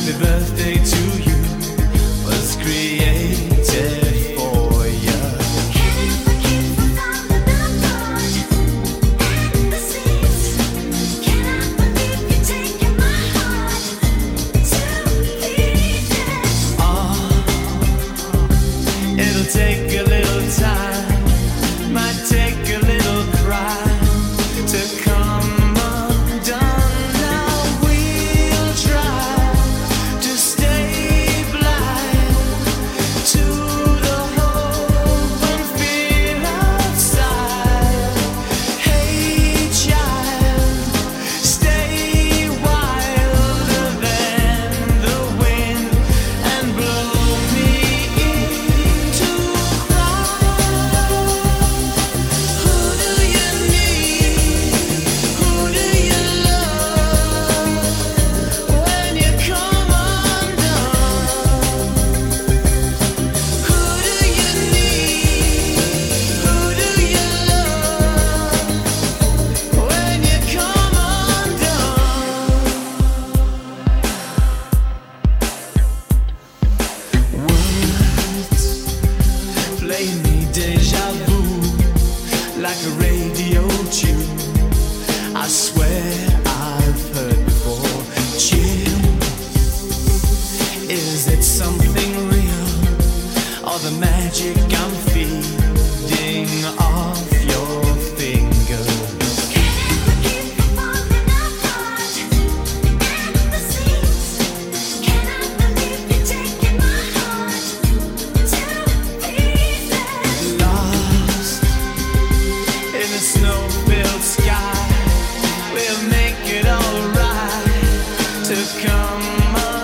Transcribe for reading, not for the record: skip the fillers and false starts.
birthday to you was created for you. Can I forgive the falling apart and the seas? Can I believe you're taking my heart to pieces? It'll take a little time, might take a little cry to come undone. Now we'll try to stay blind to the hope and fear outside. Hey child, stay wilder than the wind and blow me into cry. Who do you need? Who do you love when you come undone? Who do you need? Who do you love when you come undone? Words play me deja vu like a radio tune. I swear I've heard before. Chill, is it something real or the magic I'm feeding off your fingers? Can I forgive the falling apart and the seas? Can I believe you're taking my heart to pieces? Lost in a snow-filled sky, we'll make it alright to come